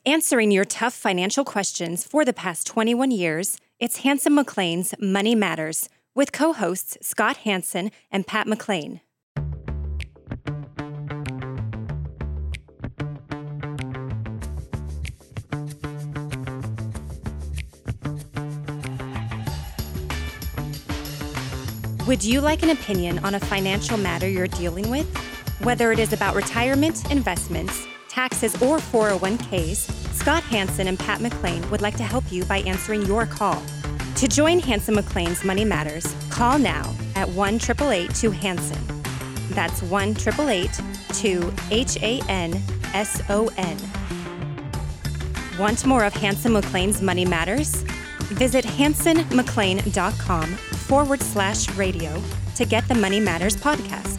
Answering your tough financial questions for the past 21 years, it's Hanson McLean's Money Matters with co-hosts Scott Hanson and Pat McLean. Would you like an opinion on a financial matter you're dealing with? Whether it is about retirement, investments, taxes, or 401ks, Scott Hanson and Pat McLean would like to help you by answering your call. To join Hanson McLean's Money Matters, call now at 1-888-2-HANSON. That's 1-888-2-HANSON. Want more of Hanson McLean's Money Matters? Visit hansonmclean.com/radio to get the Money Matters podcast.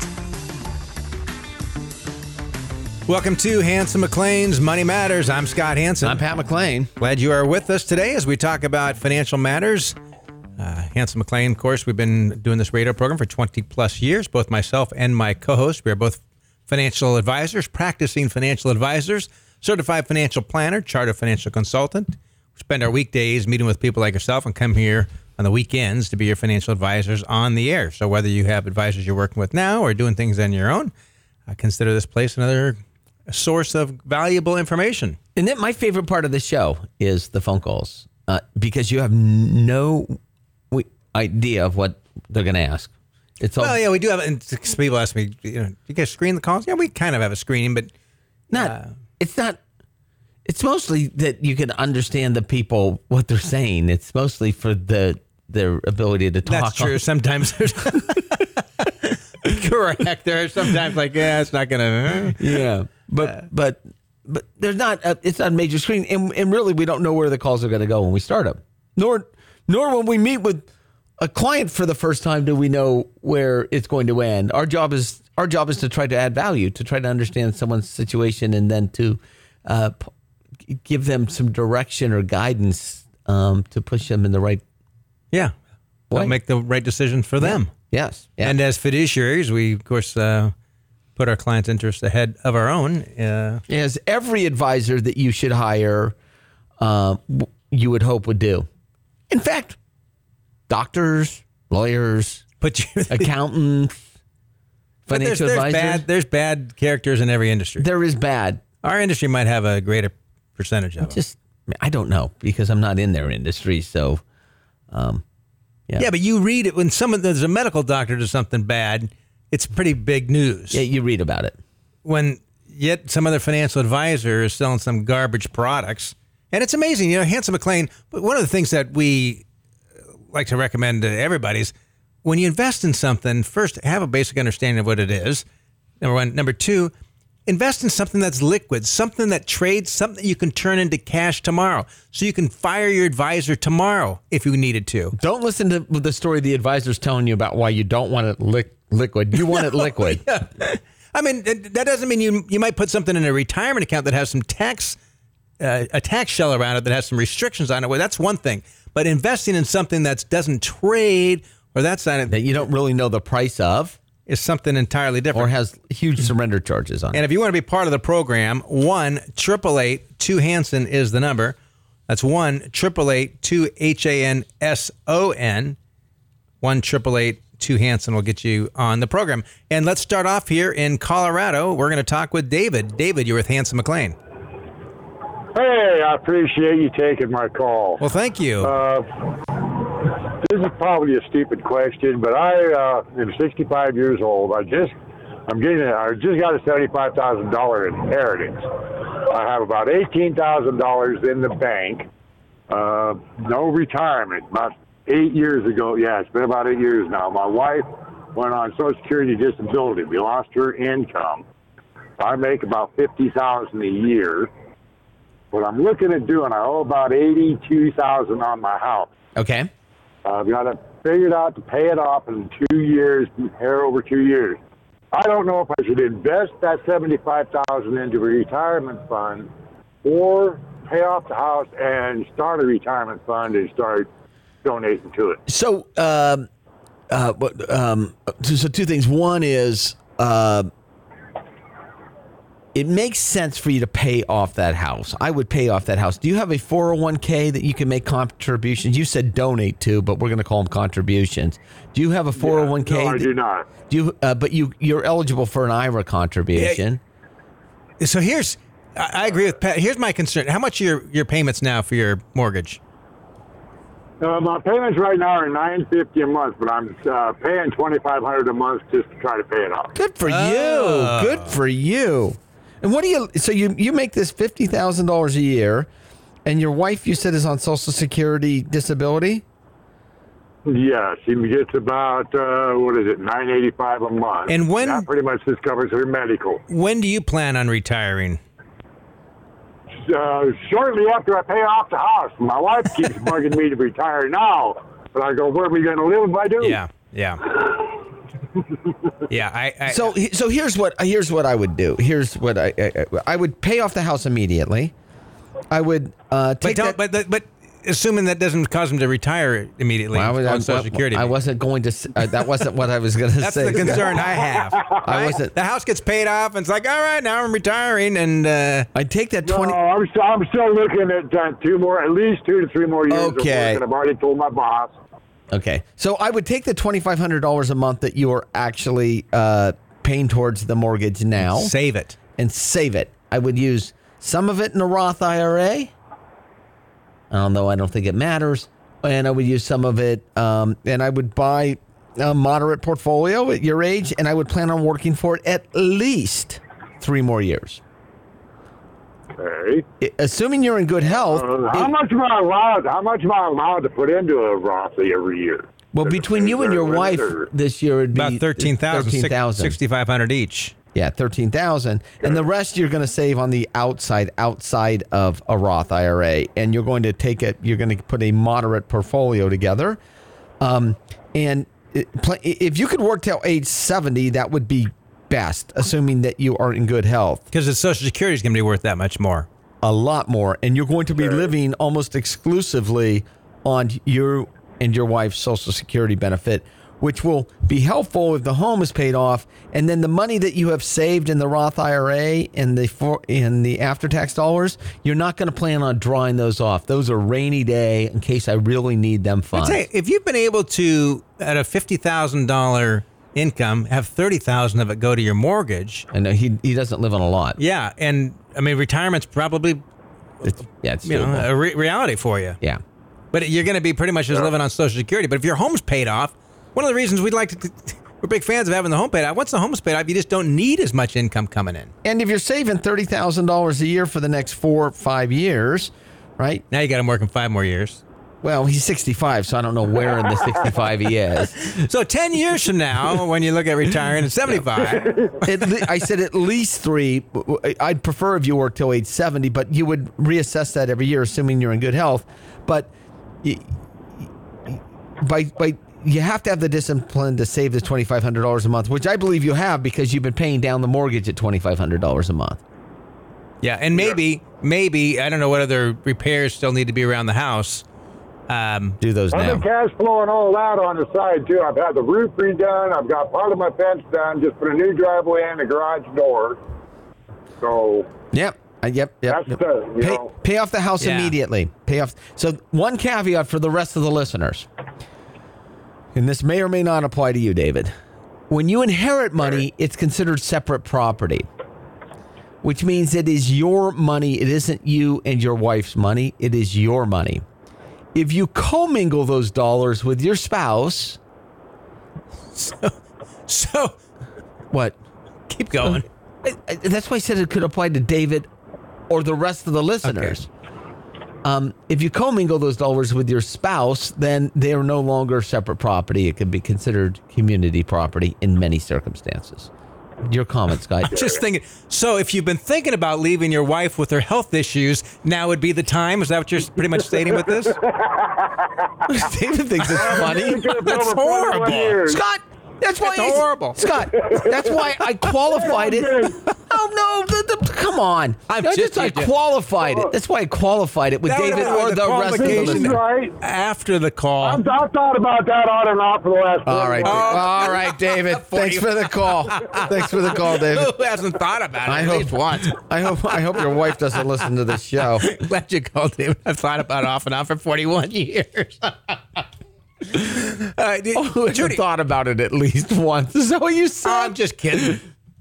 Welcome to Hanson McLean's Money Matters. I'm Scott Hanson. I'm Pat McLean. Glad you are with us today as we talk about financial matters. Hanson McLean, of course, we've been doing this radio program for 20 plus years. Both myself and my co-host, we are both financial advisors, practicing financial advisors, certified financial planner, chartered financial consultant. We spend our weekdays meeting with people like yourself and come here on the weekends to be your financial advisors on the air. So whether you have advisors you're working with now or doing things on your own, consider this place another source of valuable information. And then my favorite part of the show is the phone calls because you have no idea of what they're going to ask. It's all, well, yeah, we do have, and people ask me, do you guys screen the calls? Yeah, we kind of have a screening, but it's It's mostly that you can understand the people, what they're saying. It's mostly for their ability to talk. That's true. Sometimes there's correct. There are sometimes like, it's not going to. Yeah. But there's not, it's not a major screen. And really, we don't know where the calls are going to go when we start them. Nor when we meet with a client for the first time do we know where it's going to end. Our job is to try to add value, to try to understand someone's situation, and then to give them some direction or guidance to push them in the right way. Make the right decision for them. Yes. Yeah. And as fiduciaries, we, of course, put our clients' interests ahead of our own. As every advisor that you should hire, you would hope would do. In fact, doctors, lawyers, accountants, financial advisors. There's bad characters in every industry. There is bad. Our industry might have a greater percentage of them. I don't know because I'm not in their industry. So, yeah, but you read it when there's a medical doctor does something bad. It's pretty big news. Yeah, you read about it. When yet some other financial advisor is selling some garbage products. And it's amazing. Hanson McLean, one of the things that we like to recommend to everybody is when you invest in something, first, have a basic understanding of what it is. Number one. Number two, invest in something that's liquid, something that trades, something you can turn into cash tomorrow. So you can fire your advisor tomorrow if you needed to. Don't listen to the story the advisor's telling you about why you don't want it liquid. You want it liquid. Yeah. I mean, that doesn't mean you might put something in a retirement account that has some a tax shell around it that has some restrictions on it. Well, that's one thing. But investing in something that doesn't trade or that you don't really know the price of is something entirely different. Or has huge surrender charges on it. And if you want to be part of the program, 1-888-2-HANSON is the number. That's 1-888-2-HANSON. 1-888-2-HANSON will get you on the program. And let's start off here in Colorado. We're going to talk with David. David, you're with Hanson McLean. Hey, I appreciate you taking my call. Well, thank you. This is probably a stupid question, but I am 65 years old. I just got a $75,000 inheritance. I have about $18,000 in the bank. No retirement. About 8 years ago. Yeah, it's been about 8 years now. My wife went on Social Security disability. We lost her income. I make about $50,000 a year. What I'm looking at doing, I owe about $82,000 on my house. Okay. I've got it figured out to pay it off in 2 years, over 2 years. I don't know if I should invest that $75,000 into a retirement fund or pay off the house and start a retirement fund and start donating to it. So, so two things. One is it makes sense for you to pay off that house. I would pay off that house. Do you have a 401k that you can make contributions? You said donate to, but we're going to call them contributions. Do you have a 401k? No, I do not. Do you? But you're eligible for an IRA contribution. So I agree with Pat. Here's my concern. How much are your payments now for your mortgage? My payments right now are $950 a month, but I'm paying $2,500 a month just to try to pay it off. Good for you. Good for you. And what do you? So you make this $50,000 a year, and your wife, you said, is on Social Security disability. Yeah, she gets about $985 a month. And when that pretty much just covers her medical. When do you plan on retiring? Shortly after I pay off the house. My wife keeps bugging me to retire now, but I go, where are we going to live if I do? Yeah. Yeah. So here's what I would do. Here's what I would pay off the house immediately. I would take But assuming that doesn't cause him to retire immediately on Social Security. I wasn't going to. That wasn't what I was going to say. That's the concern I have. I wasn't. The house gets paid off, and it's like, all right, now I'm retiring, and I take that No, 20. I'm still looking at at least 2 to 3 more years of work, and I've already told my boss. Okay, so I would take the $2,500 a month that you are actually paying towards the mortgage now, save it. I would use some of it in a Roth IRA. Although I don't think it matters. And I would use some of it, and I would buy a moderate portfolio at your age, and I would plan on working for it at least 3 more years. Okay. Assuming you're in good health. How much am I allowed to put into a Roth every year? Well, between you and your wife this year, it'd be about $13,000, $6,500 each. Yeah, $13,000, and the rest you're going to save on the outside of a Roth IRA, and you're going to you're going to put a moderate portfolio together, and if you could work till age 70, that would be best, assuming that you are in good health. Because the Social Security is going to be worth that much more, a lot more, and you're going to be living almost exclusively on you and your wife's Social Security benefit, which will be helpful if the home is paid off, and then the money that you have saved in the Roth IRA and the after-tax dollars, you're not going to plan on drawing those off. Those are rainy day in case I really need them funds. I'd say if you've been able to, at a $50,000 income, have $30,000 of it go to your mortgage. And he doesn't live on a lot. Yeah, and I mean retirement's probably it's a reality for you. Yeah, but you're going to be pretty much just living on Social Security. But if your home's paid off. One of the reasons we're big fans of having the home paid off. Once the home's paid off, you just don't need as much income coming in. And if you're saving $30,000 a year for the next 4 or 5 years, right? Now you got him working 5 more years. Well, he's 65, so I don't know where in the 65 he is. So 10 years from now, when you look at retiring at 75. I said at least 3. I'd prefer if you work till age 70, but you would reassess that every year, assuming you're in good health. But you have to have the discipline to save the $2,500 a month, which I believe you have because you've been paying down the mortgage at $2,500 a month. Yeah, and maybe I don't know what other repairs still need to be around the house. Do those now. I've been cash flowing all that on the side too. I've had the roof redone. I've got part of my fence done. Just put a new driveway and a garage door. So. Yep. That's pay off the house immediately. Pay off. So one caveat for the rest of the listeners. And this may or may not apply to you, David. When you inherit money, it's considered separate property, which means it is your money. It isn't you and your wife's money. It is your money. If you commingle those dollars with your spouse. So what? Keep going. That's why I said it could apply to David or the rest of the listeners. Okay. If you commingle those dollars with your spouse, then they are no longer separate property. It can be considered community property in many circumstances. Your comment, Scott. I'm just thinking, so if you've been thinking about leaving your wife with her health issues, now would be the time? Is that what you're pretty much stating with this? David thinks it's funny. That's horrible. Scott, That's why That's horrible. Scott, that's why I qualified it. Oh, no, come on. I qualified it. That's why I qualified it with David or the rest of the listeners. Right. After the call. I've thought about that on and off for the last. All right, David. Thanks for the call. Thanks for the call, David. Who hasn't thought about it? I at hope least once. I hope your wife doesn't listen to this show. Glad you called, David. I've thought about it off and on for 41 years. Who hasn't thought about it at least once? Is that what you said? I'm just kidding.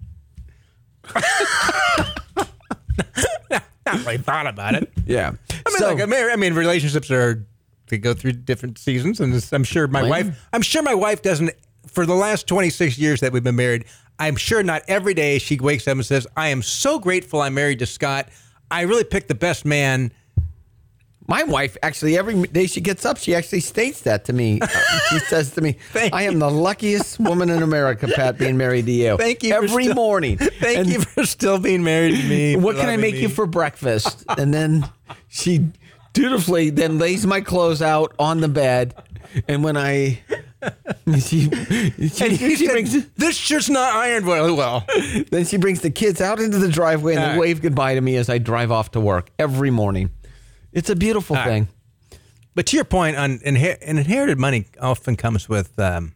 Not really thought about it. Yeah. I mean, relationships they go through different seasons, and I'm sure my wife doesn't. For the last 26 years that we've been married, I'm sure not every day she wakes up and says, "I am so grateful I'm married to Scott. I really picked the best man." My wife, actually, every day she gets up, she actually states that to me. She says to me, I am the luckiest woman in America, Pat, being married to you. Thank you. Every morning. Thank you for still being married to me. What can I make you for breakfast? And then she dutifully then lays my clothes out on the bed. And when she brings this shirt's not ironed well. Then she brings the kids out into the driveway and they wave goodbye to me as I drive off to work every morning. It's a beautiful thing. But to your point, on inherited money often comes with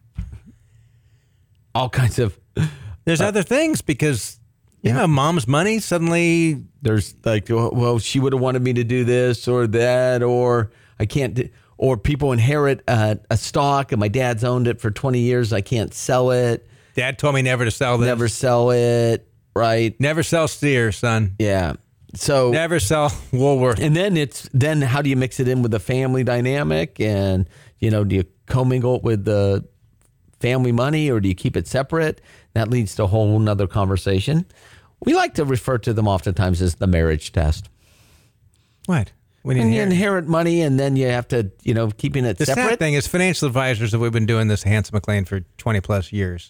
all kinds of. There's other things because mom's money suddenly. There's like, well, she would have wanted me to do this or that, or I can't. Or people inherit a stock, and my dad's owned it for 20 years. I can't sell it. Dad told me never to sell this. Never sell it. Right. Never sell steer, son. Yeah. So never sell Woolworth. And then how do you mix it in with the family dynamic? And, do you commingle it with the family money or do you keep it separate? That leads to a whole nother conversation. We like to refer to them oftentimes as the marriage test. What? When you inherit money and then you have to, keeping it the separate. The sad thing is financial advisors that we've been doing this Hanson McLean for 20 plus years.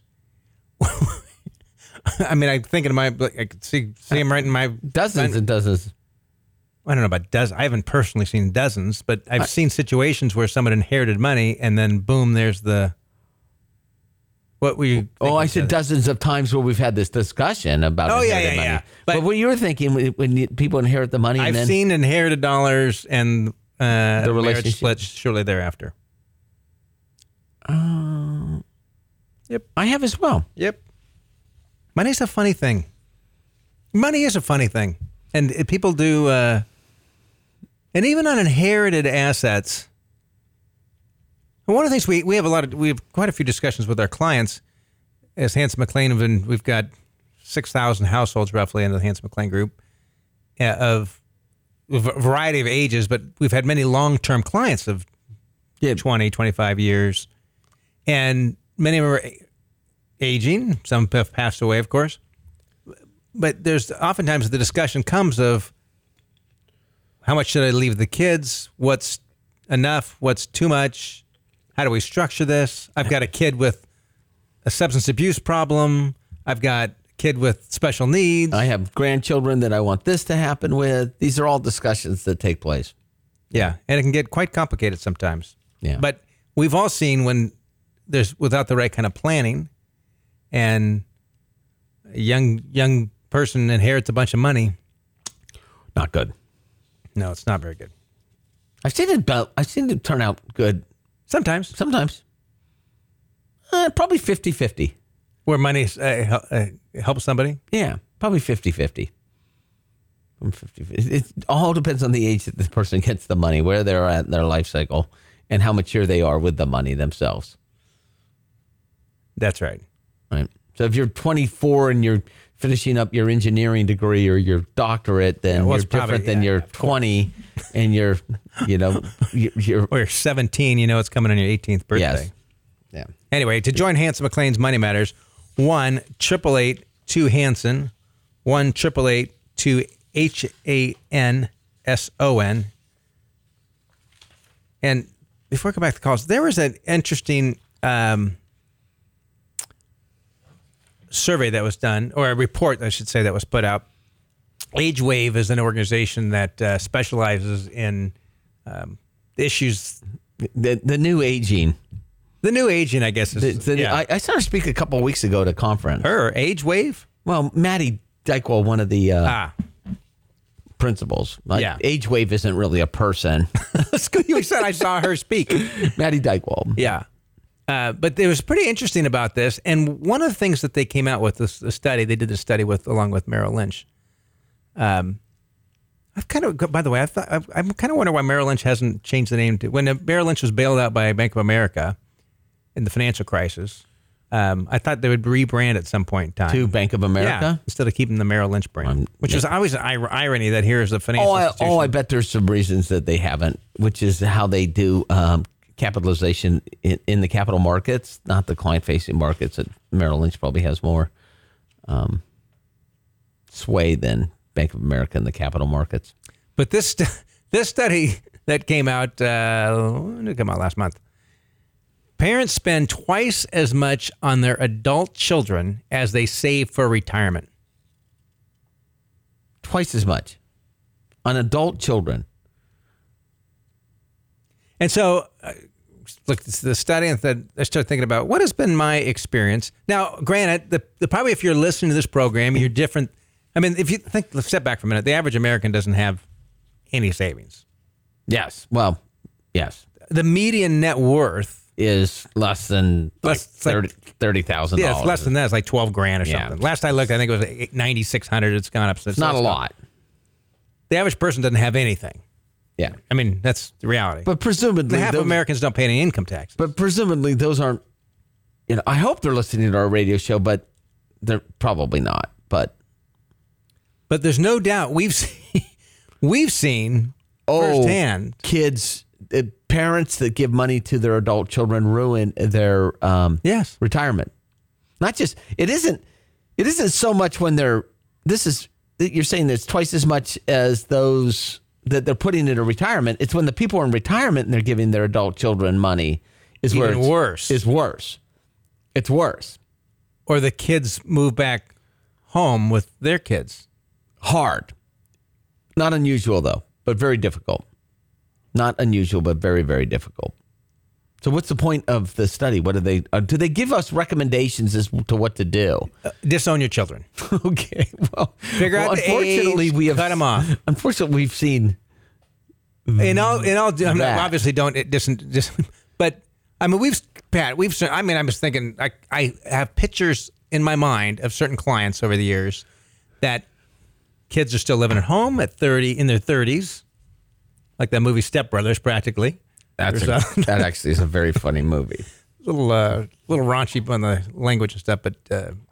I mean, I'm thinking I could see him right in my dozens and dozens. I don't know about dozens. I haven't personally seen dozens, but I've seen situations where someone inherited money and then boom, there's the. What were you? I said dozens of times where we've had this discussion about. Inherited money. But what you were thinking when people inherit the money, I've seen inherited dollars and the marriage splits shortly thereafter. Yep, I have as well. Yep. Money's a funny thing. Money is a funny thing. And people do, and even on inherited assets, one of the things we have quite a few discussions with our clients as Hanson McLean, we've got 6,000 households roughly in the Hanson McLean group of a variety of ages, but we've had many long-term clients of 20, 25 years. And many of them are aging. Some have passed away, of course. But there's oftentimes the discussion comes of how much should I leave the kids? What's enough? What's too much? How do we structure this? I've got a kid with a substance abuse problem. I've got a kid with special needs. I have grandchildren that I want this to happen with. These are all discussions that take place. Yeah, and it can get quite complicated sometimes. Yeah. But we've all seen when there's without the right kind of planning and a young person inherits a bunch of money. Not good. No, it's not very good. I've seen it turn out good. Sometimes. Probably 50-50. Where money helps somebody? Yeah, probably 50-50. It all depends on the age that this person gets the money, where they're at in their life cycle, and how mature they are with the money themselves. That's right. Right. So if you're 24 and you're finishing up your engineering degree or your doctorate, then you're different than you're 20 and you're or you're 17, it's coming on your 18th birthday. Yes. Yeah. Anyway, to join Hanson McLean's Money Matters, 1-888-2-HANSON, 1-888-2-HANSON. And before I go back to calls, there was an interesting survey that was done, or a report, I should say, that was put out. AgeWave is an organization that specializes in issues. The new aging. The new aging, I guess. Is, I saw her speak a couple of weeks ago at a conference. Her age wave? Well, Maddie Dykewell, one of the principals. Yeah. Age wave isn't really a person. You said I saw her speak. Maddie Dykewell. Yeah. But it was pretty interesting about this. And one of the things that they came out with, this study, they did this study along with Merrill Lynch. I've kind of, by the way, I'm kind of wondering why Merrill Lynch hasn't changed the name. When Merrill Lynch was bailed out by Bank of America in the financial crisis, I thought they would rebrand at some point in time. To Bank of America? Instead of keeping the Merrill Lynch brand, which is always an irony that here's a financial institution. I bet there's some reasons that they haven't, which is how they do capitalization in the capital markets, not the client-facing markets. Merrill Lynch probably has more sway than Bank of America in the capital markets. But this study that came out, last month, parents spend twice as much on their adult children as they save for retirement. Twice as much on adult children. And so, look, the study, and I started thinking about what has been my experience. Now, granted, probably if you're listening to this program, you're different. I mean, if you think, let's step back for a minute. The average American doesn't have any savings. Yes. Well, yes. The median net worth is less than $30,000. Yeah, it's less than that. It's like $12,000 or something. Last I looked, I think it was $9,600. It's gone up. So it's not a lot. The average person doesn't have anything. Yeah. I mean, that's the reality. But presumably, half of Americans don't pay any income tax. But presumably, those aren't, I hope they're listening to our radio show, but they're probably not. But there's no doubt we've seen firsthand kids, parents that give money to their adult children ruin their retirement. Not just, it isn't so much when you're saying there's twice as much as those that they're putting into retirement. It's when the people are in retirement and they're giving their adult children money is worse. It's worse. Or the kids move back home with their kids. Hard. Not unusual, though, but very difficult. Not unusual, but very, very difficult. So what's the point of the study? What do they give us recommendations as to what to do? Disown your children. Okay. Well, figure out the age, we have cut them off. Unfortunately, we've seen. Obviously don't but I mean, I was thinking, I have pictures in my mind of certain clients over the years that kids are still living at home in their 30s, like that movie Step Brothers, practically. That actually is a very funny movie. Little raunchy on the language and stuff, but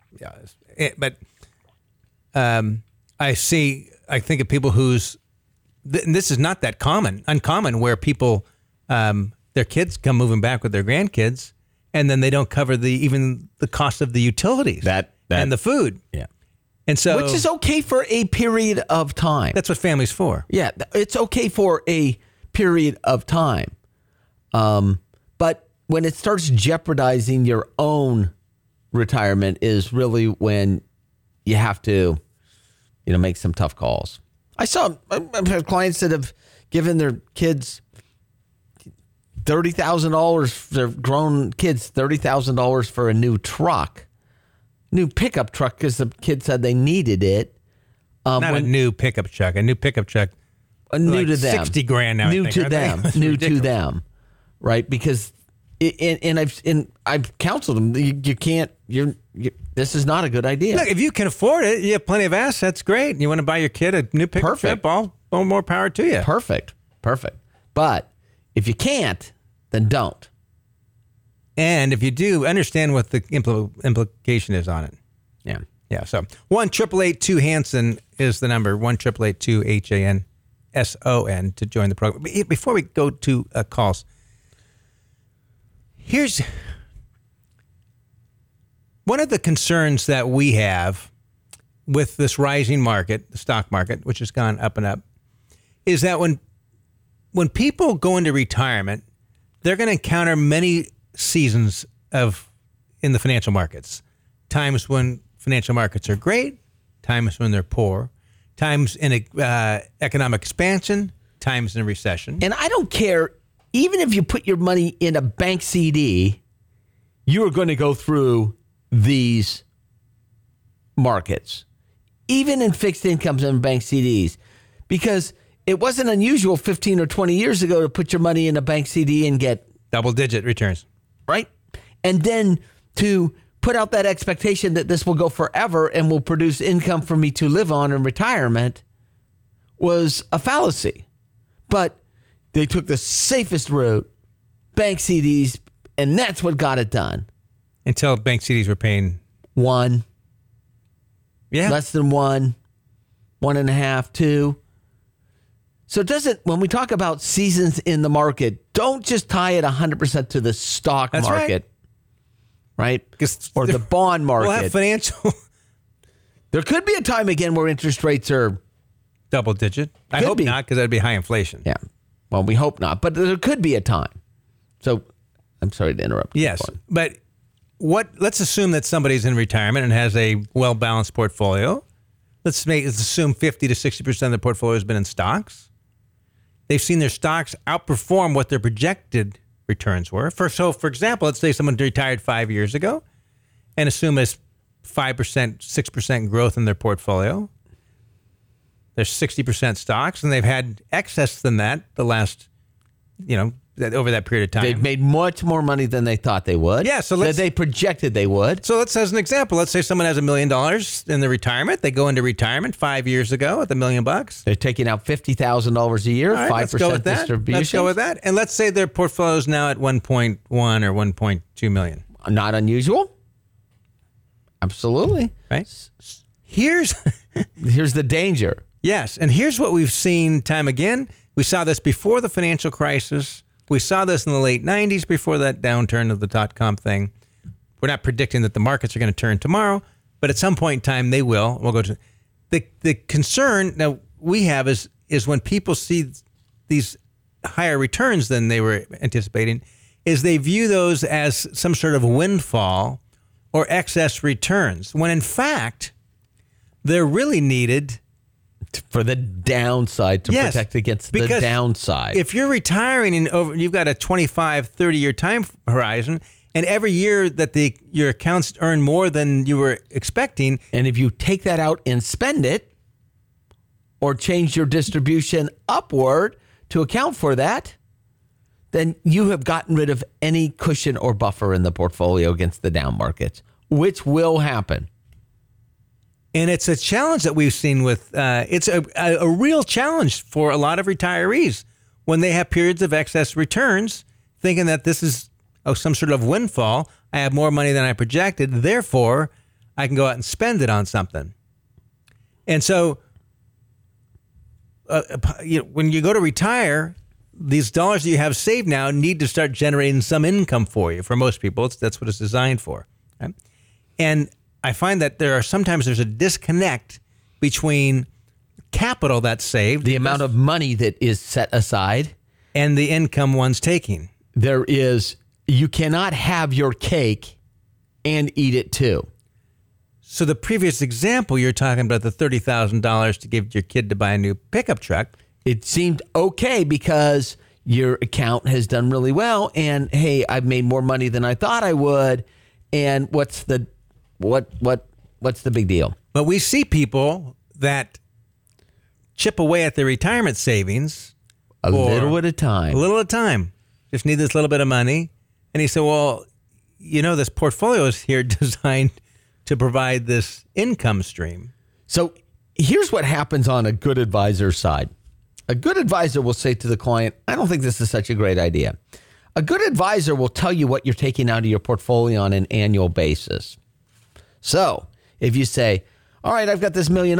I think of people whose, and this is not that uncommon, where people, their kids come moving back with their grandkids, and then they don't cover even the cost of the utilities and the food. Yeah. And so, which is okay for a period of time. That's what family's for. Yeah, it's okay for a period of time. But when it starts jeopardizing your own retirement is really when you have to, make some tough calls. I've had clients that have given their kids $30,000, their grown kids $30,000 for a new pickup truck because the kid said they needed it. Not a new pickup truck. A new pickup truck. New to them. $60,000 now. New to them. New to them. Right? Because I've counseled them. You can't. This is not a good idea. Look, if you can afford it, you have plenty of assets. Great. You want to buy your kid a new pickup truck? All more power to you. Perfect. But if you can't, then don't. And if you do, understand what the implication is on it. Yeah. Yeah. So 1-888-2-HANSON is the number. 1-888-2-HANSON to join the program. Before we go to calls, here's one of the concerns that we have with this rising market, the stock market, which has gone up and up, is that when people go into retirement, they're going to encounter many seasons in the financial markets. Times when financial markets are great, times when they're poor, times in economic expansion, times in a recession. And I don't care, even if you put your money in a bank CD you are going to go through these markets, even in fixed incomes and bank CDs, because it wasn't unusual 15 or 20 years ago to put your money in a bank CD and get double-digit returns. Right? And then to put out that expectation that this will go forever and will produce income for me to live on in retirement was a fallacy. But they took the safest route, bank CDs, and that's what got it done. Until bank CDs were paying 1, yeah, less than 1, 1.5, 2. So it doesn't, when we talk about seasons in the market, don't just tie it 100% to the stock That's market, right? Or the bond market. We'll have financial There could be a time again where interest rates are double-digit. I Could hope be. not, because that'd be high inflation. Yeah. Well, we hope not, but there could be a time. So I'm sorry to interrupt. Yes, but let's assume that somebody's in retirement and has a well-balanced portfolio. Let's assume 50 to 60% of the portfolio has been in stocks. They've seen their stocks outperform what their projected returns were. For example, let's say someone retired 5 years ago and assume it's 5%, 6% growth in their portfolio. There's 60% stocks, and they've had excess than that the last, over that period of time. They've made much more money than they thought they would. Yeah, so that they projected they would. So let's, as an example, let's say someone has $1 million in the retirement. They go into retirement 5 years ago with $1 million. They're taking out $50,000 a year, 5% distribution. Let's go with that. And let's say their portfolio is now at 1.1 or 1.2 million. Not unusual. Absolutely. Right? Here's the danger. Yes, and here's what we've seen time again. We saw this before the financial crisis. We saw this in the late 90s before that downturn of the dot-com thing. We're not predicting that the markets are going to turn tomorrow, but at some point in time they will. We'll go to the concern now we have is when people see these higher returns than they were anticipating, is they view those as some sort of windfall or excess returns, when in fact they're really needed for the downside, to protect against the downside. If you're retiring and you've got a 25, 30-year time horizon, and every year that your accounts earn more than you were expecting. And if you take that out and spend it, or change your distribution upward to account for that, then you have gotten rid of any cushion or buffer in the portfolio against the down markets, which will happen. And it's a challenge that we've seen with, it's a real challenge for a lot of retirees when they have periods of excess returns, thinking that this is some sort of windfall. I have more money than I projected, therefore I can go out and spend it on something. And so when you go to retire, these dollars that you have saved now need to start generating some income for you. For most people, that's what it's designed for. Right? And I find that there's a disconnect between capital that's saved, the amount of money that is set aside, and the income one's taking. You cannot have your cake and eat it too. So the previous example, you're talking about the $30,000 to give your kid to buy a new pickup truck. It seemed okay because your account has done really well, and hey, I've made more money than I thought I would. And what's the big deal? But we see people that chip away at their retirement savings a little at a time. Just need this little bit of money. And he said, well, this portfolio is here designed to provide this income stream. So here's what happens on a good advisor side. A good advisor will say to the client, I don't think this is such a great idea. A good advisor will tell you what you're taking out of your portfolio on an annual basis. So if you say, all right, I've got this $1 million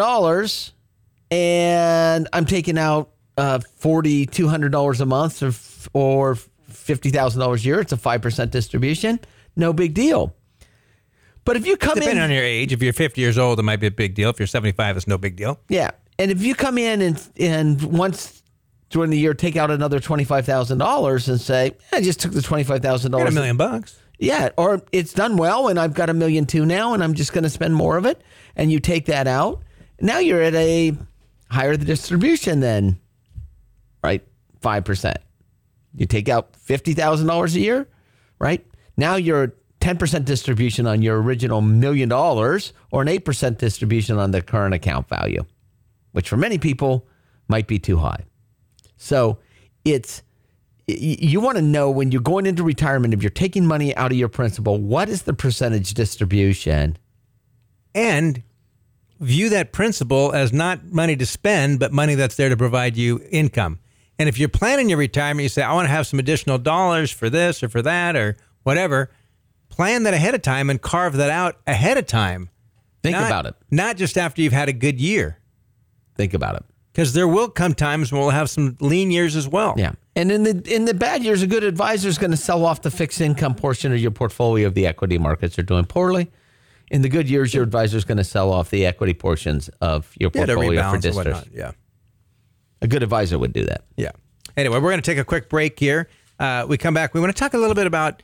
and I'm taking out $4,200 a month or $50,000 a year, it's a 5% distribution, no big deal. But if you come Depending on your age, if you're 50 years old, it might be a big deal. If you're 75, it's no big deal. Yeah. And if you come in and once during the year take out another $25,000 and say, I just took the $25,000. Got $1 million. Yeah. Or it's done well and I've got $1.2 million now and I'm just going to spend more of it. And you take that out. Now you're at a higher distribution than, right, 5%. You take out $50,000 a year, right? Now you're 10% distribution on your original $1 million or an 8% distribution on the current account value, which for many people might be too high. So you want to know when you're going into retirement, if you're taking money out of your principal, what is the percentage distribution? And view that principal as not money to spend, but money that's there to provide you income. And if you're planning your retirement, you say, I want to have some additional dollars for this or for that or whatever, plan that ahead of time and carve that out ahead of time. Think about it. Not just after you've had a good year. Think about it. Because there will come times when we'll have some lean years as well. Yeah. And in the bad years, a good advisor is going to sell off the fixed income portion of your portfolio if the equity markets are doing poorly. In the good years, your advisor is going to sell off the equity portions of your portfolio for distress. Yeah. A good advisor would do that. Yeah. Anyway, we're going to take a quick break here. We come back. We want to talk a little bit about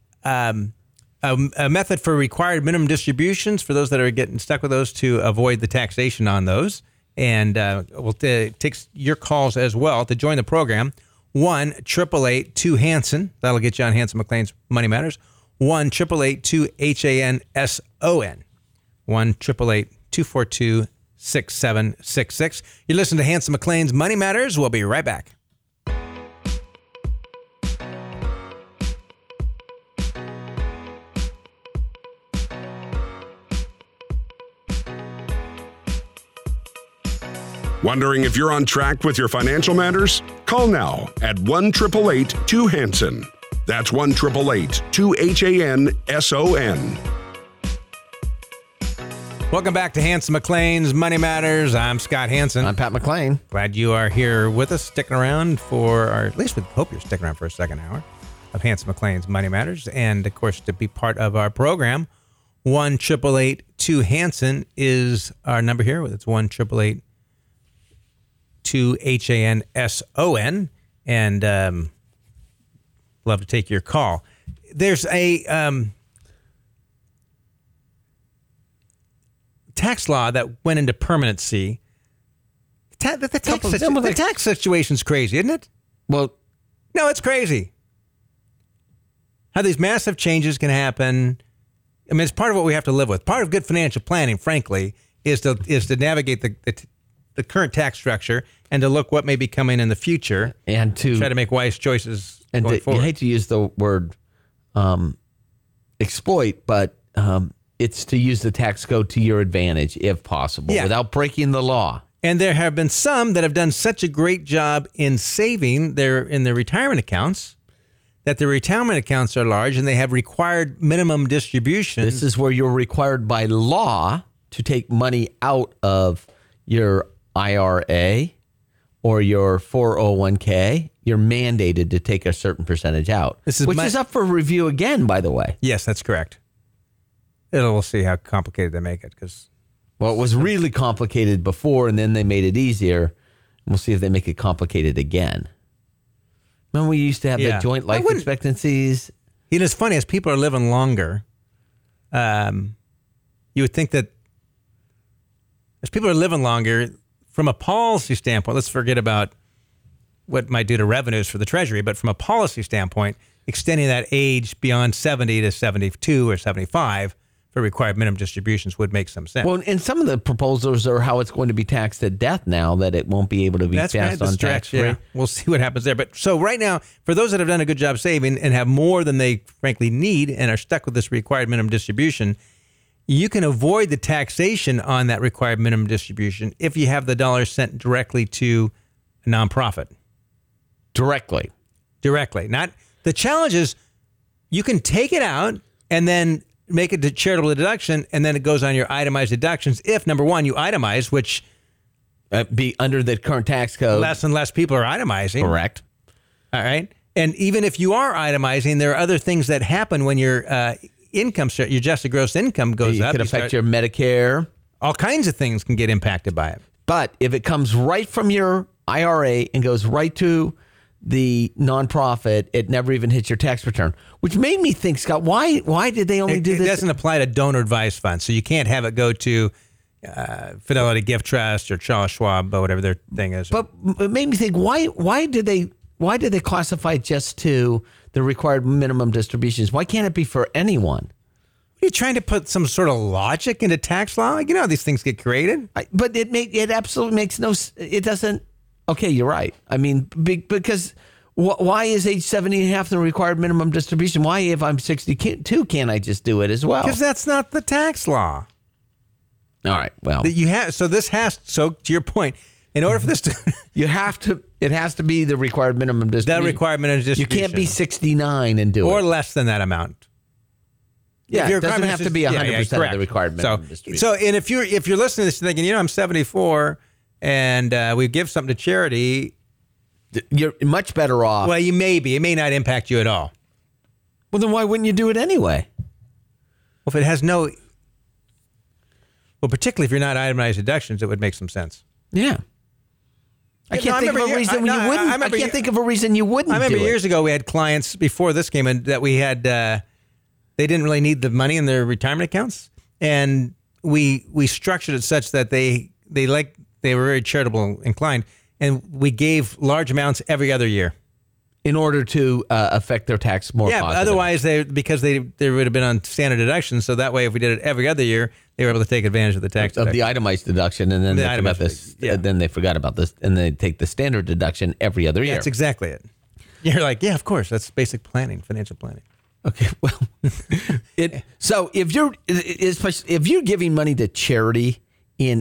a method for required minimum distributions for those that are getting stuck with those to avoid the taxation on those. And we'll take your calls as well to join the program. 1-888-2-HANSON. That'll get you on Hanson McClain's Money Matters. 1-888-2-HANSON. 1-888-242-6766. You listen to Hanson McClain's Money Matters. We'll be right back. Wondering if you're on track with your financial matters? Call now at 1-888-2-HANSON. That's 1-888-2-HANSON. Welcome back to Hanson McClain's Money Matters. I'm Scott Hanson. I'm Pat McClain. Glad you are here with us, sticking around for, or at least we hope you're sticking around for a second hour of Hanson McClain's Money Matters. And, of course, to be part of our program, 1-888-2-HANSON is our number here. It's 1-888-2-HANSON. And love to take your call. There's a tax law that went into permanency. The tax situation's crazy, isn't it? Well, no, it's crazy. How these massive changes can happen. I mean, it's part of what we have to live with. Part of good financial planning, frankly, is to navigate the current tax structure and to look what may be coming in the future and to try to make wise choices going forward. You hate to use the word exploit, but it's to use the tax code to your advantage if possible, without breaking the law. And there have been some that have done such a great job in saving in their retirement accounts that the retirement accounts are large and they have required minimum distributions. This is where you're required by law to take money out of your IRA or your 401k. You're mandated to take a certain percentage out, which is up for review again, by the way. Yes, that's correct. We'll see how complicated they make it. Well, it was really complicated before, and then they made it easier. We'll see if they make it complicated again. Remember we used to have the joint life expectancies? You know, it's funny, as people are living longer, you would think that as people are living longer, from a policy standpoint, let's forget about what might do to revenues for the Treasury, but from a policy standpoint, extending that age beyond 70 to 72 or 75 for required minimum distributions would make some sense. Well, and some of the proposals are how it's going to be taxed at death now, that it won't be able to be passed on tax-free. Yeah. We'll see what happens there. But so right now, for those that have done a good job saving and have more than they frankly need and are stuck with this required minimum distribution, you can avoid the taxation on that required minimum distribution if you have the dollars sent directly to a nonprofit. Directly. Not the challenge is you can take it out and then make it a charitable deduction, and then it goes on your itemized deductions. If, number one, you itemize, which be under the current tax code. Less and less people are itemizing. Correct. All right. And even if you are itemizing, there are other things that happen when your income, your adjusted gross income goes up. It could affect your Medicare. All kinds of things can get impacted by it. But if it comes right from your IRA and goes right to the nonprofit, it never even hits your tax return, which made me think, Scott, why did they only do this? It doesn't apply to donor advised funds, so you can't have it go to Fidelity Gift Trust or Charles Schwab or whatever their thing is. But it made me think, why did they classify it just to the required minimum distributions? Why can't it be for anyone? You're trying to put some sort of logic into tax law. You know how these things get created. But it absolutely makes it doesn't. Okay, you're right. I mean, because why is age 70 and a half the required minimum distribution? Why, if I'm 62, can't I just do it as well? Because that's not the tax law. All right. Well, So to your point, in order for this to it has to be the required minimum distribution. that required minimum You distribution, can't be 69 and do or it. less than that amount. Yeah, If your it doesn't requirement have to be 100% of correct. the required minimum distribution. So, and if you're listening to this and thinking, I'm 74 and we give something to charity, You're much better off. well, you may be. It may not impact you at all. Well, then why wouldn't you do it anyway? Well, if it has no, well, particularly if you're not itemized deductions, it would make some sense. Yeah. I can't think of a reason you wouldn't. I can't think of a reason you wouldn't. I remember do it. years ago we had clients before this came in that we had they didn't really need the money in their retirement accounts, and we structured it such that they were very charitable inclined, and we gave large amounts every other year. in order to affect their tax more Yeah, positive. otherwise they would have been on standard deductions. So that way, if we did it every other year, they were able to take advantage of the tax of deduction. the itemized deduction, and then The they forgot itemized, this. yeah. Then they forgot about this, and they take the standard deduction every other year. That's exactly it. You're like, yeah, of course, that's basic planning, financial planning. Okay, well, so if you're giving money to charity in,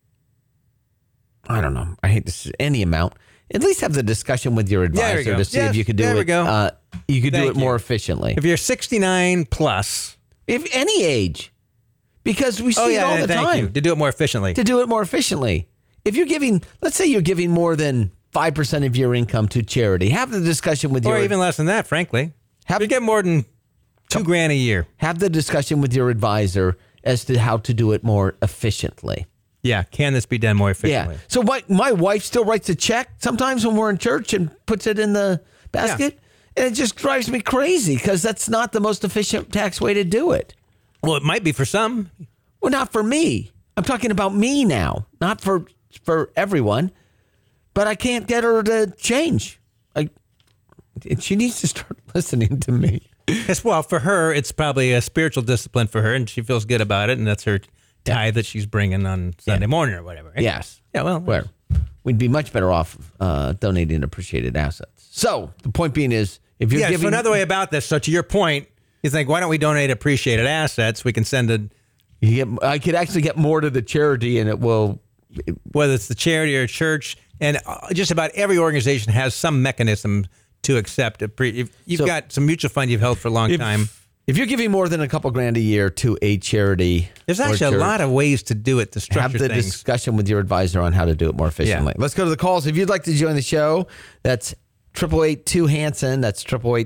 I don't know, I hate to say any amount, at least have the discussion with your there we advisor go. to see Yes, if you could do there we it. go. You could do Thank it more you. efficiently. If you're 69 plus, If any age, because we see it all the thank time. you, to do it more efficiently. To do it more efficiently. If you're giving, let's say you're giving more than 5% of your income to charity, have the discussion with Or your even less than that, frankly. Have- you get more than $2,000 a year. have the discussion with your advisor as to how to do it more efficiently. Yeah, can this be done more efficiently? Yeah. So my wife still writes a check sometimes when we're in church and puts it in the basket. And it just drives me crazy because that's not the most efficient tax way to do it. Well, it might be for some. Well, not for me. I'm talking about me now, not for everyone. But I can't get her to change. She needs to start listening to me. Yes, well, for her, it's probably a spiritual discipline for her, and she feels good about it, and that's her tithe that she's bringing on Sunday morning or whatever. Right? Yes. Yeah, well, Where we'd be much better off donating appreciated assets. So the point being is, if you're yeah, giving so another way about this, so to your point, you think, why don't we donate appreciated assets? We can send it, I could actually get more to the charity, and it will. whether it's the charity or church, and just about every organization has some mechanism to accept. You've So- got some mutual fund you've held for a long time. If you're giving more than a couple grand a year to a charity, There's or actually a church, lot of ways to do it to have structure the things. discussion with your advisor on how to do it more efficiently. Yeah. Let's go to the calls. If you'd like to join the show, that's 888-2-HANSON. That's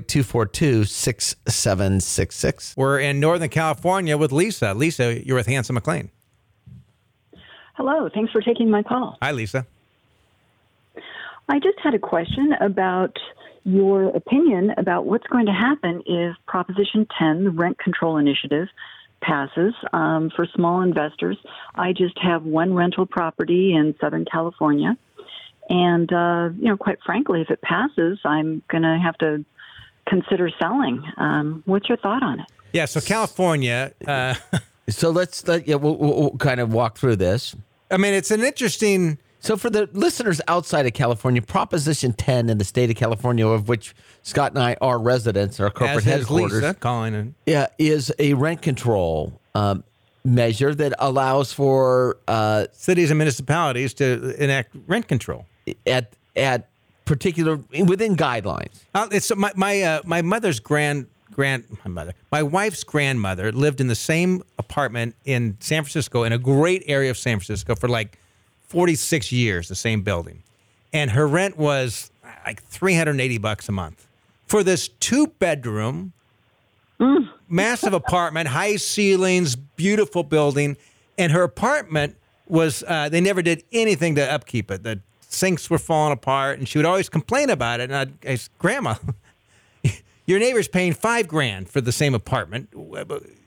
888-242-6766. We're in Northern California with Lisa. Lisa, you're with Hanson McLean. Hello. Thanks for taking my call. Hi, Lisa. I just had a question about your opinion about what's going to happen if Proposition 10, the rent control initiative, passes for small investors. I just have one rental property in Southern California. And, quite frankly, if it passes, I'm going to have to consider selling. What's your thought on it? Yeah, so California, So we'll kind of walk through this. I mean, it's an interesting... So for the listeners outside of California, Proposition 10 in the state of California, of which Scott and I are residents, our corporate as is headquarters, Lisa calling in. is a rent control measure that allows for Cities and municipalities to enact rent control. at particular within guidelines. It's my mother's my wife's grandmother lived in the same apartment in San Francisco, in a great area of San Francisco, for like 46 years, the same building. And her rent was like $380 a month for this 2-bedroom, massive apartment, high ceilings, beautiful building. And her apartment was, they never did anything to upkeep it. The sinks were falling apart, and she would always complain about it. And I said, Grandma, your neighbor's paying $5,000 for the same apartment.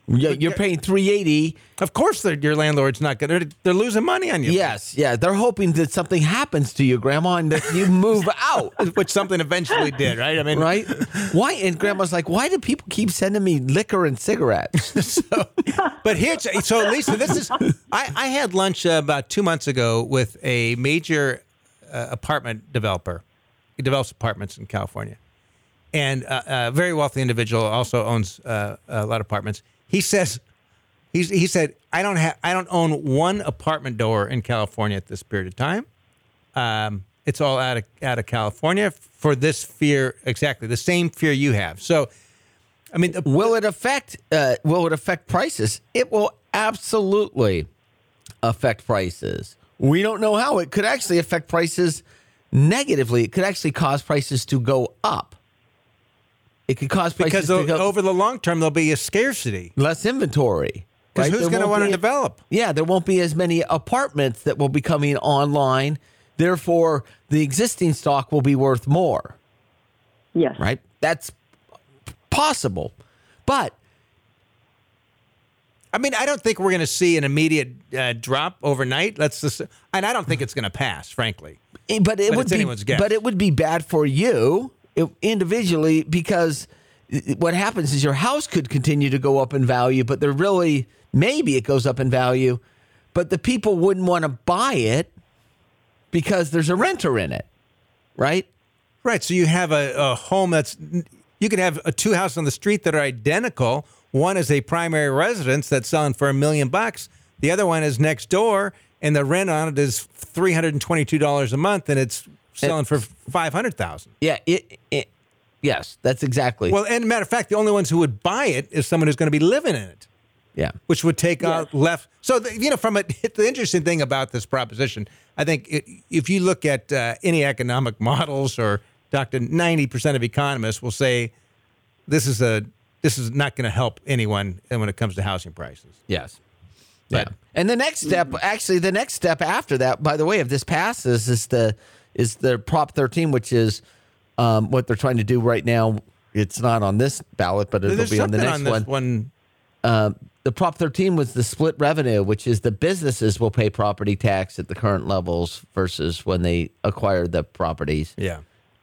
You're paying $380. Of course, your landlord's not going to. They're losing money on you. Yes, yeah. They're hoping that something happens to you, Grandma, and that you move out. Which something eventually did, right? I mean, right? Why? And Grandma's like, why do people keep sending me liquor and cigarettes? But so Lisa, this is. I had lunch about 2 months ago with a major apartment developer. He develops apartments in California, and a very wealthy individual also owns a lot of apartments. He says, he said, I don't own one apartment door in California at this period of time. It's all out of California for this fear, exactly the same fear you have. So, I mean, will it affect prices? It will absolutely affect prices. We don't know how. It could actually affect prices negatively. It could actually cause prices to go up. It could cause prices because to go over the long term there'll be a scarcity, less inventory. Because right? who's going to want to develop? Yeah, there won't be as many apartments that will be coming online. Therefore, the existing stock will be worth more. Yes. Right? That's possible. But I mean, I don't think we're going to see an immediate drop overnight. And I don't think it's going to pass, frankly. But it would it's be anyone's guess. But it would be bad for you individually, because what happens is your house could continue to go up in value, but maybe it goes up in value, but the people wouldn't want to buy it because there's a renter in it, right? Right. So you have a home you could have two houses on the street that are identical. One is a primary residence that's selling for $1 million. The other one is next door, and the rent on it is $322 a month, and it's selling for $500,000. Yeah. Yes, that's exactly. Well, and matter of fact, the only ones who would buy it is someone who's going to be living in it. Yeah. Which would take out left. So, the interesting thing about this proposition, I think if you look at any economic models or talk to 90% of economists will say this is not going to help anyone when it comes to housing prices. Yes. But, yeah. And the next step after that, by the way, if this passes, is the Prop 13, which is what they're trying to do right now. It's not on this ballot, but it'll be on the next one. The Prop 13 was the split revenue, which is the businesses will pay property tax at the current levels versus when they acquired the properties. Yeah.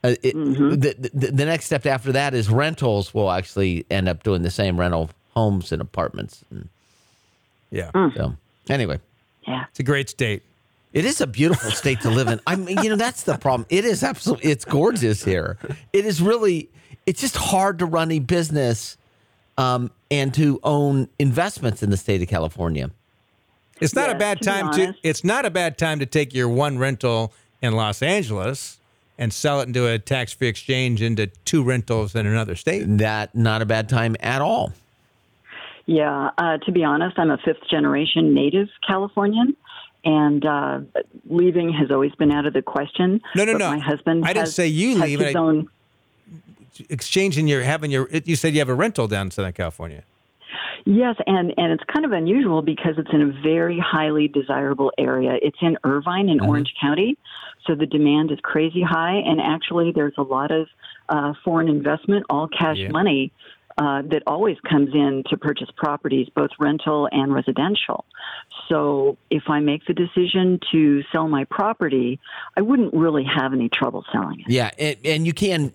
The next step after that is rentals will actually end up doing the same, rental homes and apartments. Yeah. So anyway. Yeah. It's a great state. It is a beautiful state to live in. I mean, that's the problem. It is absolutely, it's gorgeous here. It is really, it's just hard to run a business and to own investments in the state of California. It's not a bad time it's not a bad time to take your one rental in Los Angeles and sell it into a tax-free exchange into two rentals in another state. That not a bad time at all. Yeah, to be honest, I'm a fifth-generation native Californian, and leaving has always been out of the question. No. My husband I didn't say you leave. His own exchanging you said you have a rental down in Southern California. Yes, and it's kind of unusual because it's in a very highly desirable area. It's in Irvine in Orange County, so the demand is crazy high, and actually there's a lot of foreign investment, all cash money, that always comes in to purchase properties, both rental and residential. So if I make the decision to sell my property, I wouldn't really have any trouble selling it. Yeah, and you can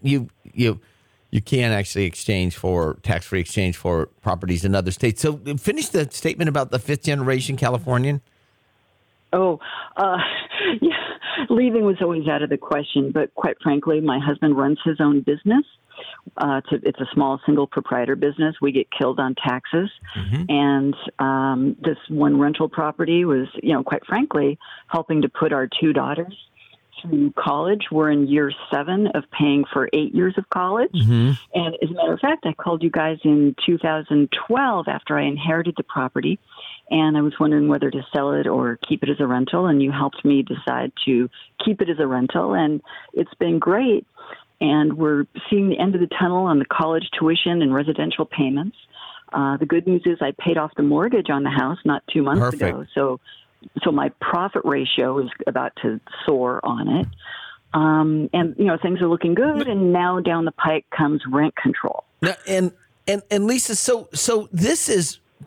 actually exchange for tax-free exchange for properties in other states. So finish the statement about the fifth-generation Californian. Oh, yeah, leaving was always out of the question. But quite frankly, my husband runs his own business. It's a small single proprietor business. We get killed on taxes. And this one rental property was, quite frankly, helping to put our two daughters through college. We're in year 7 of paying for 8 years of college. And as a matter of fact, I called you guys in 2012 after I inherited the property, and I was wondering whether to sell it or keep it as a rental, and you helped me decide to keep it as a rental, and it's been great. And we're seeing the end of the tunnel on the college tuition and residential payments. The good news is I paid off the mortgage on the house not 2 months ago. So my profit ratio is about to soar on it. And, things are looking good. And now down the pike comes rent control. Now, and Lisa, so this is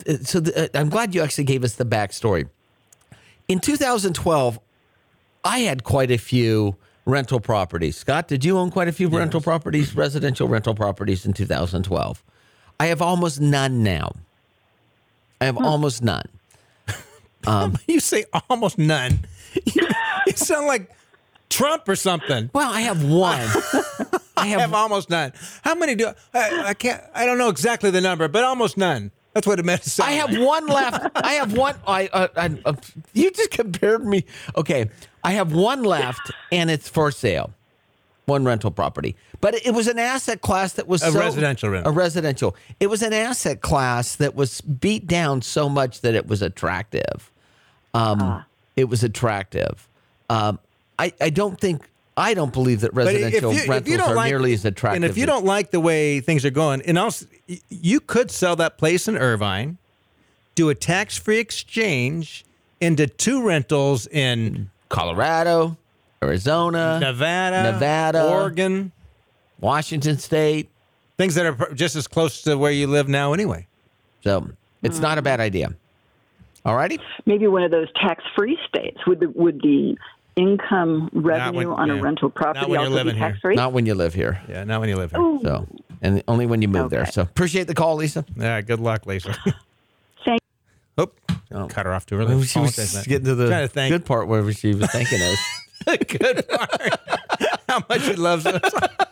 I'm glad you actually gave us the backstory. In 2012, I had quite a few rental properties. Scott, did you own quite a few rental properties, residential rental properties in 2012? I have almost none now. I have almost none. You say almost none. You sound like Trump or something. Well, I have one. I have almost none. How many do I can't? I don't know exactly the number, but almost none. That's what it meant to say. I have one left. I have one. You just compared me. Okay, I have one left, and it's for sale. One rental property, but it was an asset class that was residential rental. A residential. It was an asset class that was beat down so much that it was attractive. It was attractive. I don't believe that residential rentals are nearly as attractive. And if you don't like the way things are going, and also you could sell that place in Irvine, do a tax-free exchange into 2 rentals in Colorado, Arizona, Nevada, Oregon, Washington State, things that are just as close to where you live now anyway. So it's not a bad idea. All righty. Maybe one of those tax-free states. Would the income revenue on a rental property also be tax-free? Not when you live here. Yeah, not when you live here. Ooh. So, and only when you move there. So appreciate the call, Lisa. Yeah, good luck, Lisa. Thank Cut her off too early. She was getting to the good part where she was thanking us. The good part. How much she loves us.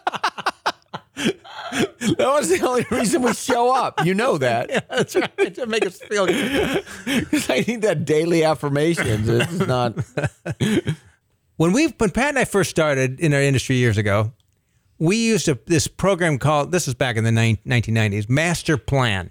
That was the only reason we show up. You know that. Yeah, that's right. To make us feel good. Because I need that daily affirmations. It's not. When Pat and I first started in our industry years ago, we used this program called, this is back in the 1990s, Master Plan.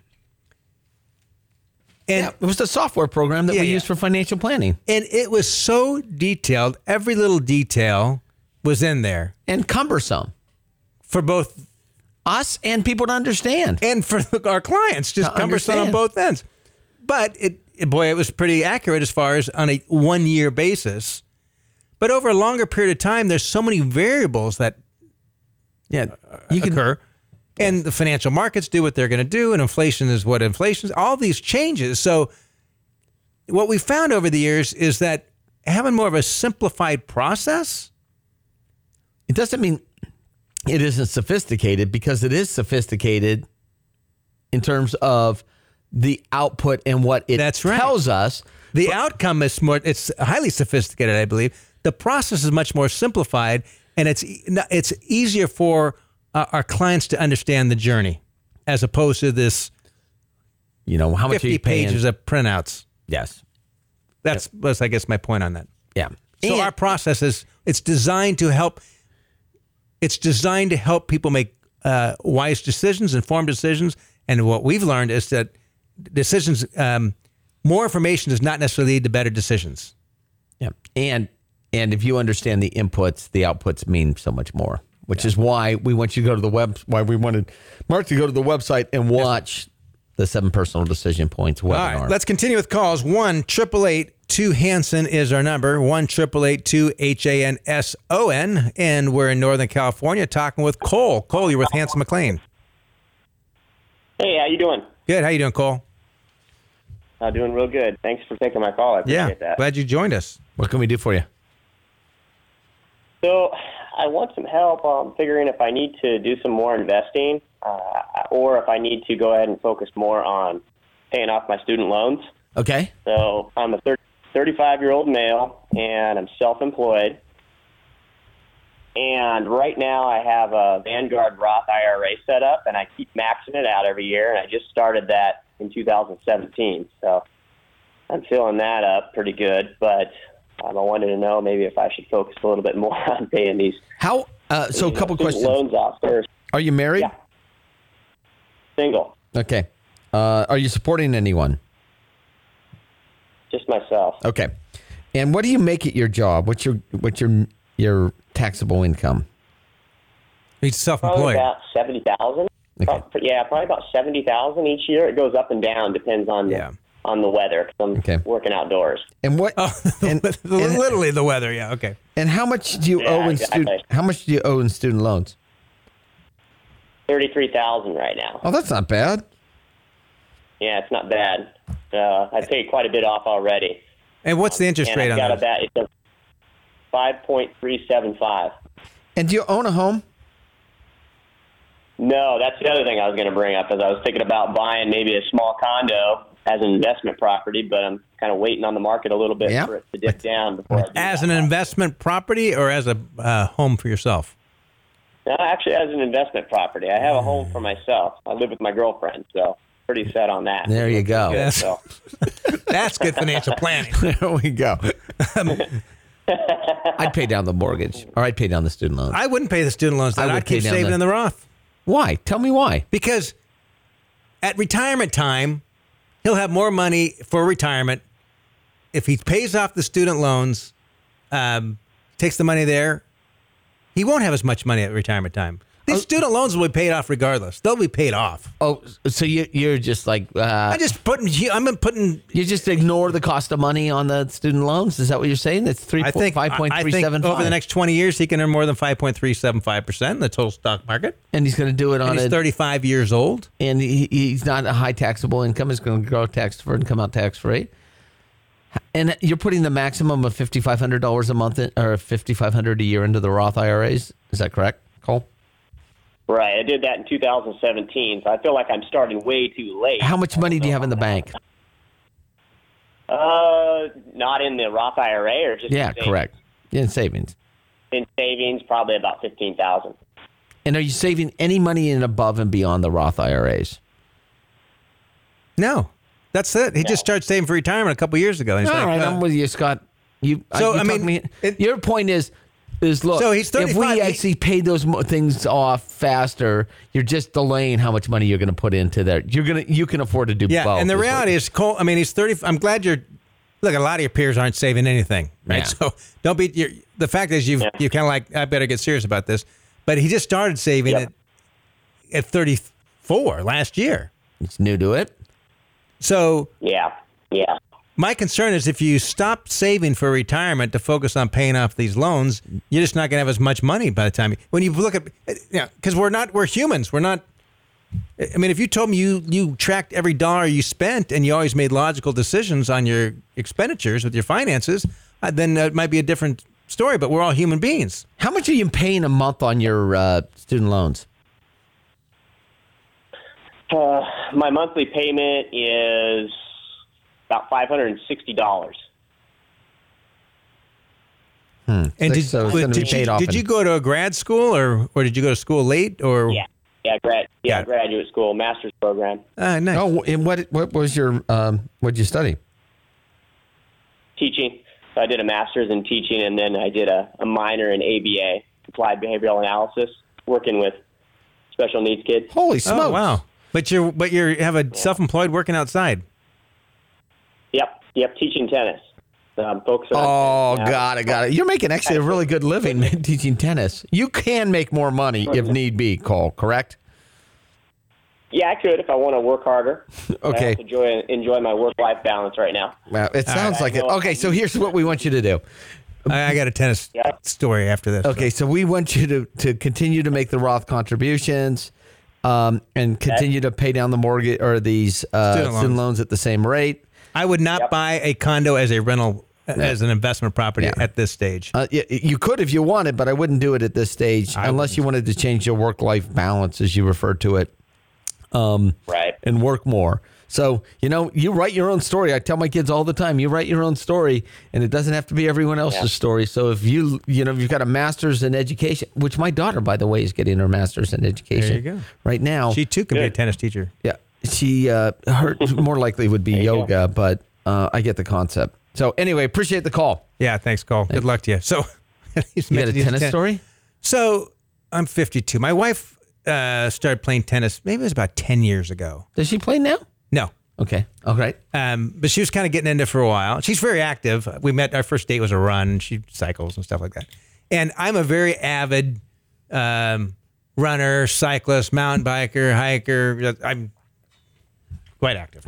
And it was the software program that we used for financial planning. And it was so detailed. Every little detail was in there. And cumbersome. For both us and people to understand. And for our clients, just cumbersome on both ends. But it was pretty accurate as far as on a 1-year basis. But over a longer period of time, there's so many variables that occur. And the financial markets do what they're going to do, and inflation is what inflation is. All these changes. So what we found over the years is that having more of a simplified process. It doesn't mean it isn't sophisticated, because it is sophisticated in terms of the output and what it tells us. The outcome is more, it's highly sophisticated, I believe. The process is much more simplified, and it's easier for our clients to understand the journey, as opposed to this, how much 50 pages of printouts. Yes. That's I guess, my point on that. Yeah. So our process it's designed to help. It's designed to help people make wise decisions, informed decisions. And what we've learned is that decisions, more information does not necessarily lead to better decisions. Yeah. And if you understand the inputs, the outputs mean so much more. Which is why we want you to go to the why we wanted Mark to go to the website and watch the 7 Personal Decision Points webinar. All right, let's continue with calls. 1-888-2-HANSON is our number. 1-888-2-HANSON. And we're in Northern California talking with Cole. Cole, you're with Hanson McLean. Hey, how you doing? Good. How you doing, Cole? Doing real good. Thanks for taking my call. I appreciate that. Glad you joined us. What can we do for you? So I want some help figuring if I need to do some more investing or if I need to go ahead and focus more on paying off my student loans. Okay. So I'm a 35-year-old male, and I'm self-employed. And right now I have a Vanguard Roth IRA set up, and I keep maxing it out every year, and I just started that in 2017. So I'm filling that up pretty good, but I wanted to know maybe if I should focus a little bit more on paying these. So a couple questions. Loans off first. Are you married? Yeah. Single. Okay. Are you supporting anyone? Just myself. Okay. And what do you make at your job? What's your taxable income? He's self-employed. Probably about $70,000. Okay. Yeah, probably about $70,000 each year. It goes up and down, depends on on the weather. I'm working outdoors. And what? Literally the weather. Yeah. Okay. And how much do you owe in How much do you owe in student loans? $33,000 right now. Oh, that's not bad. Yeah, it's not bad. I paid quite a bit off already. And what's the interest rate on that? that? It's a 5.375. And do you own a home? No, that's the other thing I was going to bring up, is I was thinking about buying maybe a small condo as an investment property, but I'm kind of waiting on the market a little bit for it to dip down before I do As that. an investment property or as a home for yourself? No, actually, as an investment property. I have a home for myself. I live with my girlfriend, so pretty set on that. There you go. Good, Yes. so. That's good financial planning. There we go. I'd pay down the mortgage, or I'd pay down the student loans. I wouldn't pay the student loans. I would I'd keep pay down saving the- in the Roth. Why? Tell me why. Because at retirement time, he'll have more money for retirement. If he pays off the student loans, takes the money there, he won't have as much money at retirement time. These student loans will be paid off regardless. They'll be paid off. Oh, so you're just like I'm putting. you just ignore the cost of money on the student loans? Is that what you're saying? It's I think 5.375. over the next 20 years, he can earn more than 5.375% in the total stock market. And he's going to do it on And he's 35 years old. and he's not a high taxable income. It's going to go tax deferred and come out tax free. And you're putting the maximum of $5,500 a month or $5,500 a year into the Roth IRAs. Is that correct, Cole? Right. I did that in 2017, so I feel like I'm starting way too late. How much money do you have in the bank? Not in the Roth IRA, or just Yeah, in savings? correct. In savings. In savings, probably about $15,000. And are you saving any money in above and beyond the Roth IRAs? No, that's it. He just started saving for retirement a couple years ago. And he's All like, right, I'm with you, Scott. Your point is look. So he's 35, if we he- actually paid those things off faster, you're just delaying how much money you're going to put into there. You can afford to do yeah. both. And the reality is, Cole. I mean, he's 30. I'm glad you're. Look, a lot of your peers aren't saving anything, right? Yeah. So don't be. The fact is, you kind of like. I better get serious about this. But he just started saving it at 34 last year. It's new to it. So Yeah. my concern is if you stop saving for retirement to focus on paying off these loans, you're just not going to have as much money by the time when you look at, because we're humans. We're not. I mean, if you told me you tracked every dollar you spent and you always made logical decisions on your expenditures with your finances, then it might be a different story. But we're all human beings. How much are you paying a month on your student loans? My monthly payment is about $560. And So it's gonna be paid off did in- you go to a grad school or did you go to school late or? Yeah, graduate school, master's program. Nice. Oh, and what was your what did you study? Teaching. So I did a master's in teaching, and then I did a minor in ABA, Applied Behavioral Analysis, working with special needs kids. Holy smokes! Oh, wow. But you have a self-employed working outside. Yep, teaching tennis. So I'm focusing Oh, on tennis now. got it. You're making actually a really good living man, teaching tennis. You can make more money if need be, Cole, correct? Yeah, I could if I want to work harder. Okay. I also enjoy my work-life balance right now. Well, it sounds like it. Okay, so here's what we want you to do. I got a tennis story after this. Okay, so we want you to continue to make the Roth contributions and continue to pay down the mortgage or these student loans at the same rate. I would not buy a condo as a rental, as an investment property at this stage. You could if you wanted, but I wouldn't do it at this stage unless you wanted to change your work-life balance, as you refer to it, Right. and work more. So, you write your own story. I tell my kids all the time, you write your own story, and it doesn't have to be everyone else's story. So if you've got a master's in education, which my daughter, by the way, is getting her master's in education There you go. right now. She too can be a tennis teacher. Yeah. She, her more likely would be yoga, but I get the concept. So anyway, appreciate the call. Yeah, thanks, Cole. Good luck to you. So, You got a tennis story? So I'm 52. My wife started playing tennis. Maybe it was about 10 years ago. Does she play now? No. Okay. All right. But she was kind of getting into it for a while. She's very active. We met, our first date was a run. She cycles and stuff like that. And I'm a very avid runner, cyclist, mountain biker, hiker. I'm quite active.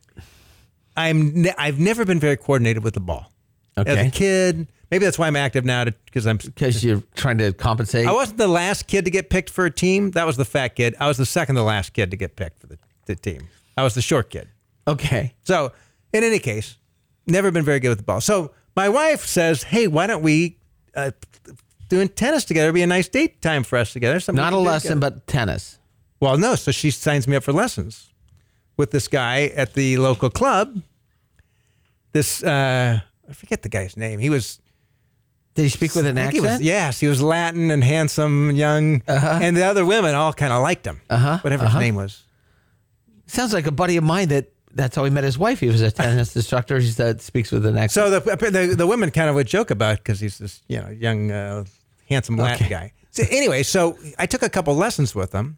I've never been very coordinated with the ball. Okay. As a kid, maybe that's why I'm active now Because you're trying to compensate. I wasn't the last kid to get picked for a team. That was the fat kid. I was the second to last kid to get picked for the team. I was the short kid. Okay. So, in any case, never been very good with the ball. So, my wife says, hey, why don't we doing tennis together? It'd be a nice date time for us together. Not a lesson, but tennis. Well, no. So, she signs me up for lessons with this guy at the local club. This, I forget the guy's name. He was... Did he speak with an accent? Yes, he was Latin and handsome and young. And the other women all kind of liked him. Whatever his name was. Sounds like a buddy of mine that's how he met his wife. He was a tennis instructor. He said speaks with an accent. So the women kind of would joke about because he's this young handsome Latin guy. So anyway, so I took a couple lessons with him,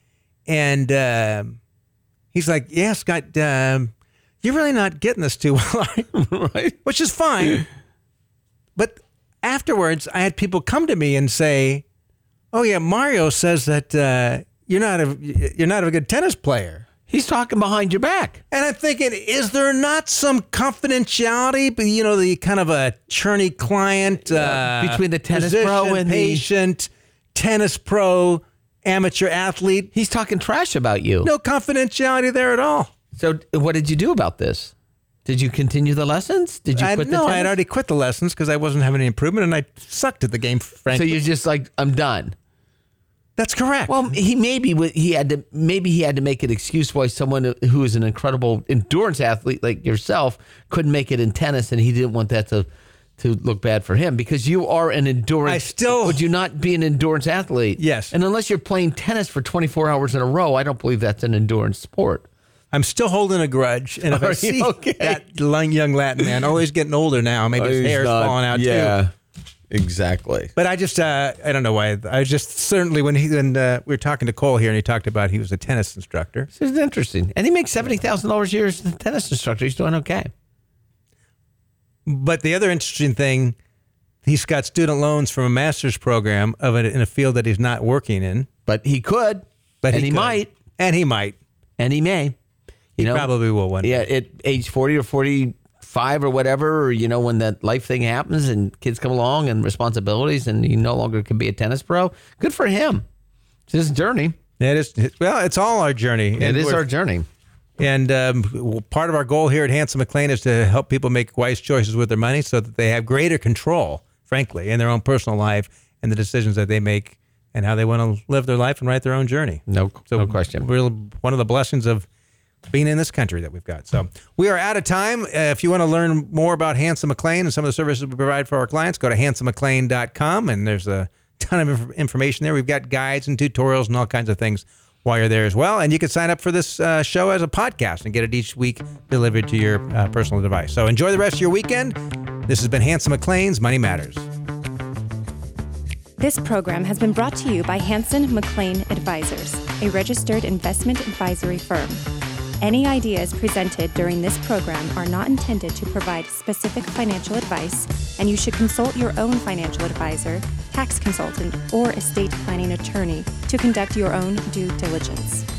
and he's like, "Yeah, Scott, you're really not getting this too well, right?" Which is fine, but afterwards, I had people come to me and say, "Oh yeah, Mario says that you're not a good tennis player." He's talking behind your back. And I'm thinking, is there not some confidentiality, the kind of a churny client between the tennis physician, pro and patient, tennis pro, amateur athlete? He's talking trash about you. No confidentiality there at all. So what did you do about this? Did you continue the lessons? Did you quit the tennis? No, I had already quit the lessons because I wasn't having any improvement, and I sucked at the game, frankly. So you're just like, I'm done. That's correct. Well, he had to make an excuse why someone who is an incredible endurance athlete like yourself couldn't make it in tennis, and he didn't want that to look bad for him because you are an endurance. Would you not be an endurance athlete? Yes. And unless you're playing tennis for 24 hours in a row, I don't believe that's an endurance sport. I'm still holding a grudge, and if I see that young Latin man, he's getting older now. Maybe his hair's falling out too. Exactly. But I just, I don't know why. I just certainly when we were talking to Cole here and he talked about he was a tennis instructor. This is interesting. And he makes $70,000 a year as a tennis instructor. He's doing okay. But the other interesting thing, he's got student loans from a master's program in a field that he's not working in. But he could. He might. And he might. And he may. He probably will one day. Yeah, at age 40 or 45 or whatever, or, when that life thing happens and kids come along and responsibilities and he no longer can be a tennis pro, good for him. It's his journey. It is. Well, it's all our journey. It is our journey. And part of our goal here at Hanson McClain is to help people make wise choices with their money so that they have greater control, frankly, in their own personal life and the decisions that they make and how they want to live their life and write their own journey. No question. One of the blessings of being in this country that we've got. So we are out of time. If you want to learn more about Hanson McClain and some of the services we provide for our clients, go to hansonmcclain.com, and there's a ton of information there. We've got guides and tutorials and all kinds of things while you're there as well. And you can sign up for this show as a podcast and get it each week delivered to your personal device. So enjoy the rest of your weekend. This has been Hanson McClain's Money Matters. This program has been brought to you by Hanson McClain Advisors, a registered investment advisory firm. Any ideas presented during this program are not intended to provide specific financial advice, and you should consult your own financial advisor, tax consultant, or estate planning attorney to conduct your own due diligence.